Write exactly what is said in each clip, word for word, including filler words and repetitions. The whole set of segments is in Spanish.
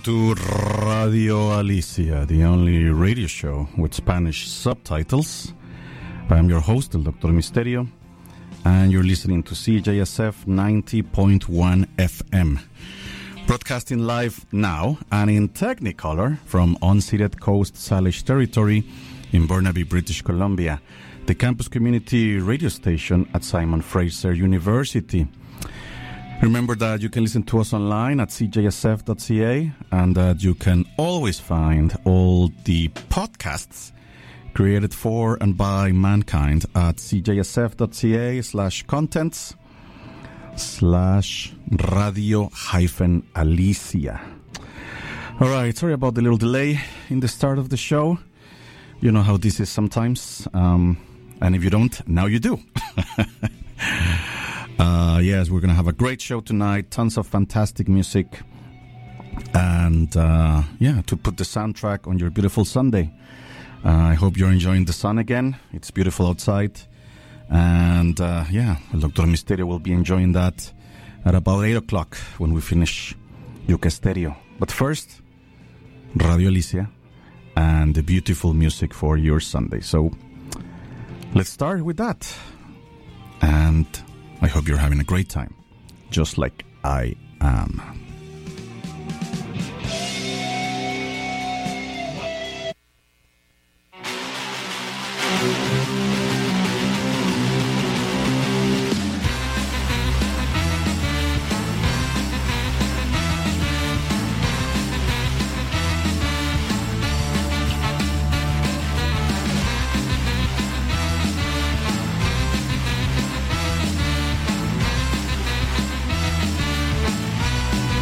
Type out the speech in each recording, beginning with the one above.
to Radio Alicia, the only radio show with Spanish subtitles. I'm your host, El Doctor Misterio, and you're listening to C J S F ninety point one F M. Broadcasting live now and in Technicolor from unceded Coast Salish territory in Burnaby, British Columbia, the campus community radio station at Simon Fraser University. Remember that you can listen to us online at c j s f dot c a and that you can always find all the podcasts created for and by mankind at c j s f dot c a slash contents slash radio hyphen Alicia. All right, sorry about the little delay in the start of the show. You know how this is sometimes. Um, and if you don't, now you do. Uh, yes, we're going to have a great show tonight. Tons of fantastic music. And, uh, yeah, to put the soundtrack on your beautiful Sunday. Uh, I hope you're enjoying the sun again. It's beautiful outside. And, uh, yeah, Doctor Misterio will be enjoying that at about eight o'clock when we finish Yuca Stereo. But first, Radio Alicia and the beautiful music for your Sunday. So, let's start with that. And I hope you're having a great time, just like I am. Thank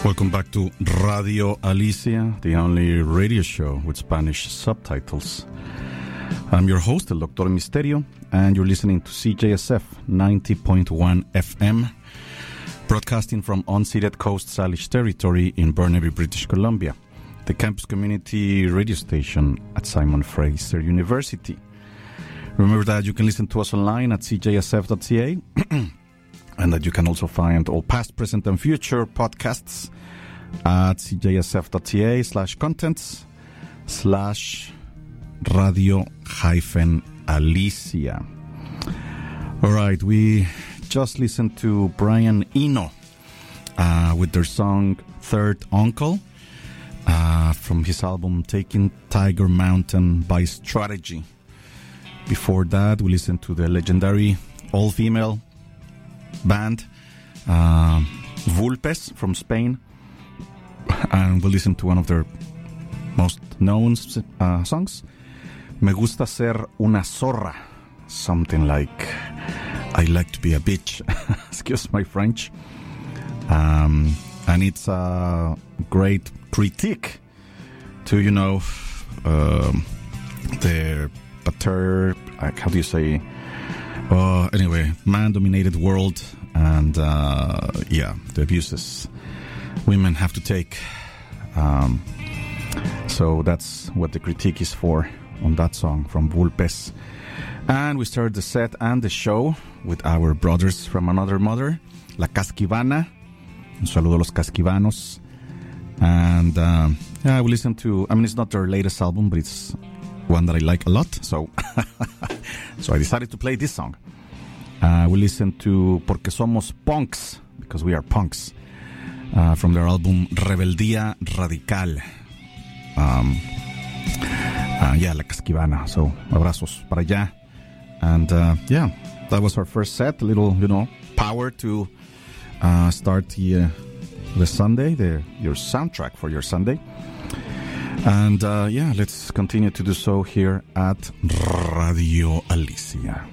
Welcome back to Radio Alicia, the only radio show with Spanish subtitles. I'm your host, El Doctor Misterio, and you're listening to C J S F ninety point one F M, broadcasting from unceded Coast Salish territory in Burnaby, British Columbia, the campus community radio station at Simon Fraser University. Remember that you can listen to us online at c j s f dot c a and that you can also find all past, present, and future podcasts at c j s f dot c a slash contents slash radio hyphen Alicia. All right, we just listened to Brian Eno uh, with their song Third Uncle uh, from his album Taking Tiger Mountain by Strategy. Before that, we listened to the legendary all-female band uh, Vulpes from Spain, and we listened to one of their most known uh, songs, Me Gusta Ser Una Zorra, something like I like to be a bitch, excuse my French, um, and it's a great critique to, you know, um, the pater, like, how do you say, uh, anyway, man-dominated world, and uh, yeah, the abuses women have to take. Um, so that's what the critique is for on that song from Vulpes. And we started the set and the show with our brothers from another mother, La Casquivana. Un saludo a los Casquivanos. And um, yeah, we listened to, I mean, it's not their latest album, but it's one that I like a lot, so so I decided to play this song. Uh, we listened to Porque Somos Punks, because we are punks, uh, from their album Rebeldía Radical. Um, uh, yeah, La Casquivana, so abrazos para allá. And uh, yeah, that was our first set, a little, you know, power to uh, start the, uh, the Sunday, the your soundtrack for your Sunday. And uh, yeah, let's continue to do so here at Radio Alicia.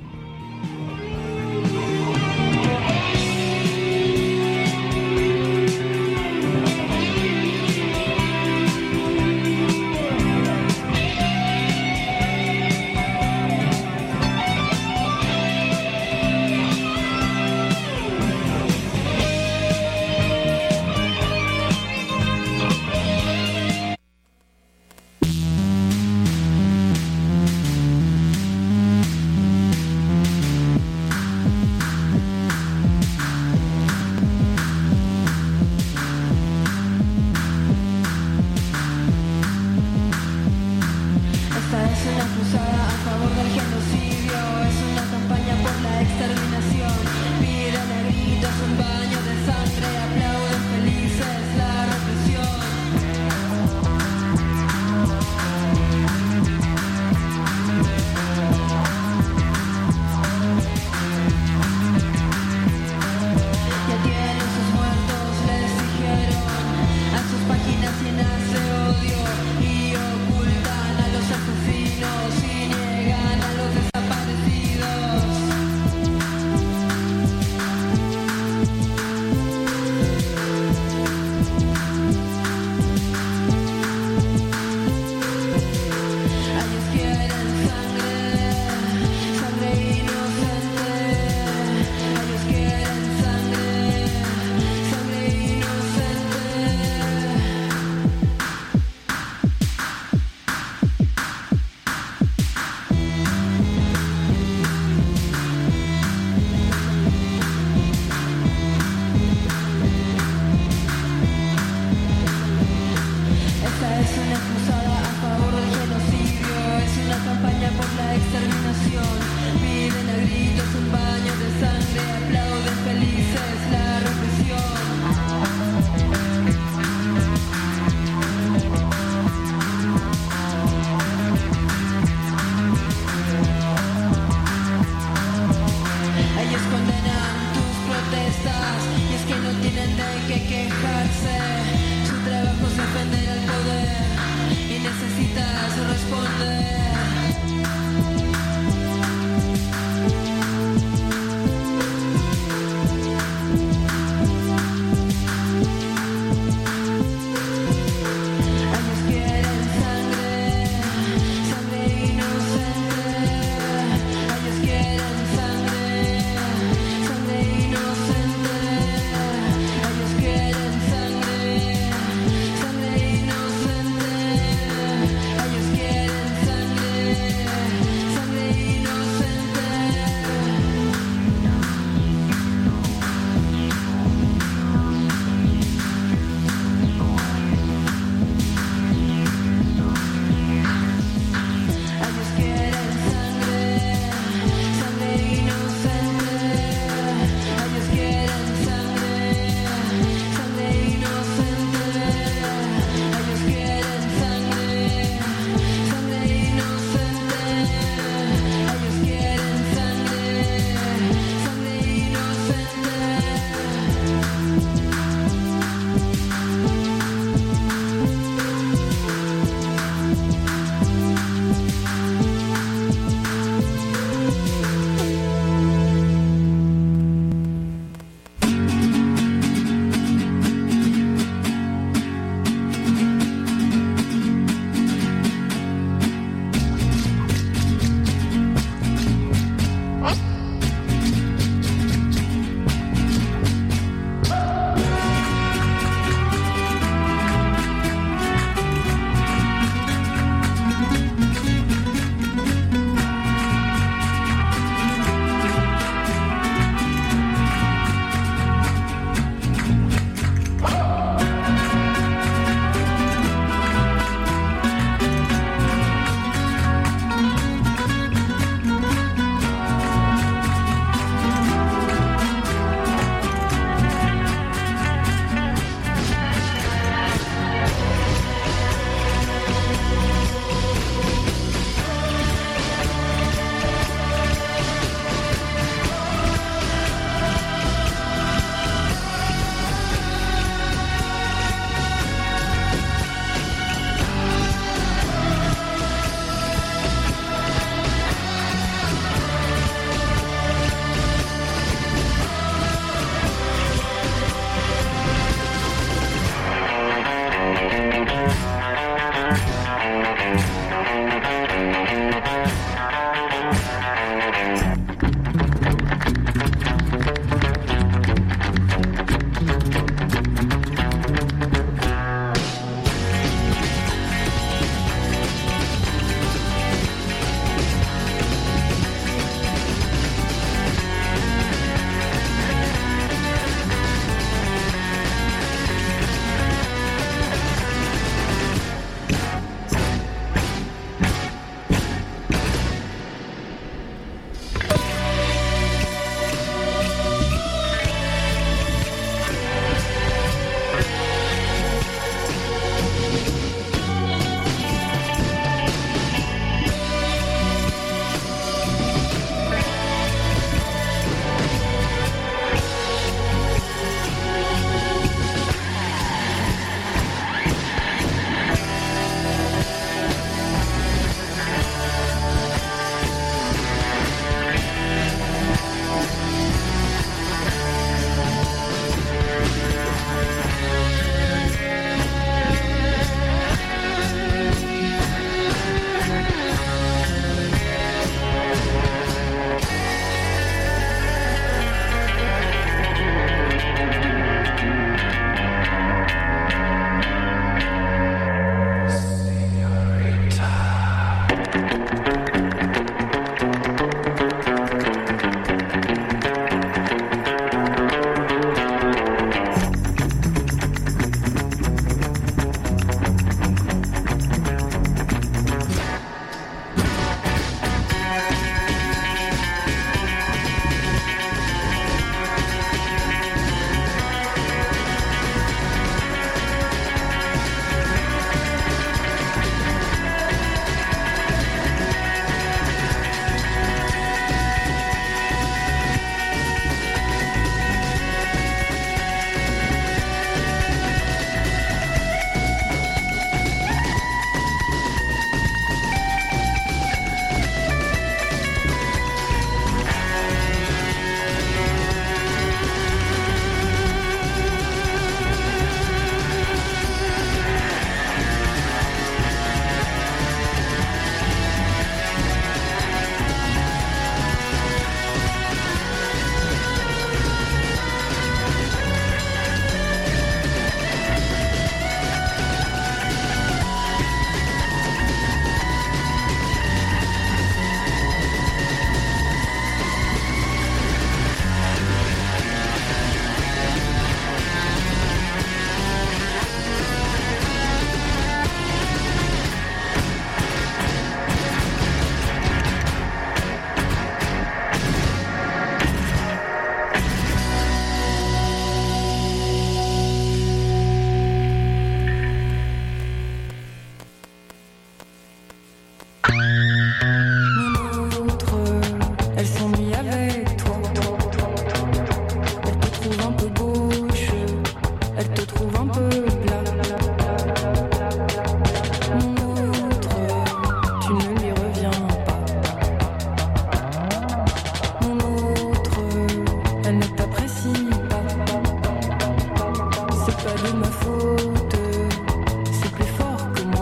de ma faute, c'est plus fort que moi.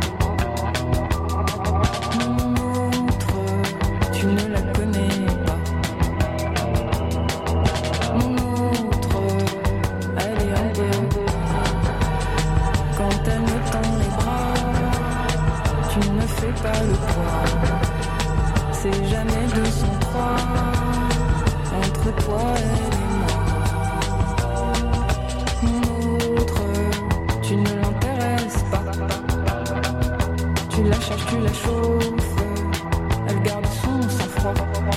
Mon autre, tu ne la connais pas. Mon autre, elle est en deux. Quand elle me tend les bras, tu ne fais pas le poids. C'est jamais deux sans trois entre toi et moi. Mon autre, tu ne l'intéresses pas. Tu la cherches, tu la chauffes, elle garde son sang-froid.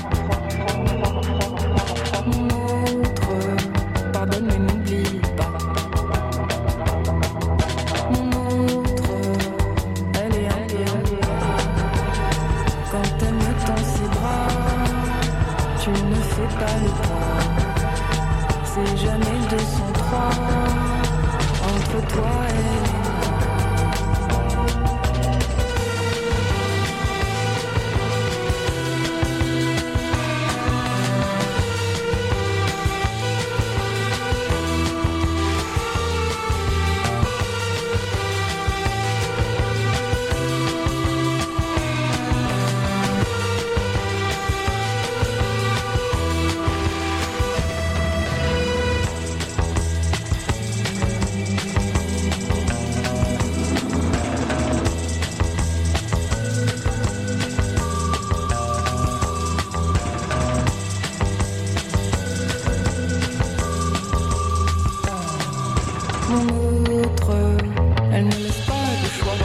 Mon autre, pardonne mais n'oublie pas. Mon autre, elle est un peu. Quand elle me tend ses bras, tu ne fais pas le poids. C'est jamais deux sans trois entre toi et moi. Mon autre, elle ne laisse pas de choix.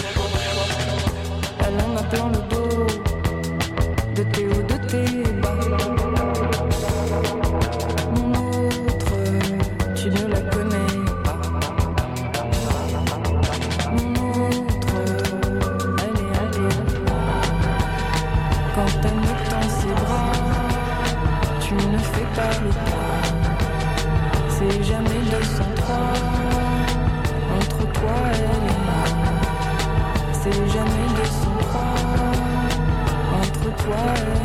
Elle en a plein le dos, de tes hauts, de tes bas. Mon autre, tu ne la connais pas. Mon autre, elle est allée. Quand elle me tend ses bras, tu ne fais pas le poids. C'est jamais deux sans trois entre toi et moi. C'est jamais deux sans trois entre toi et moi.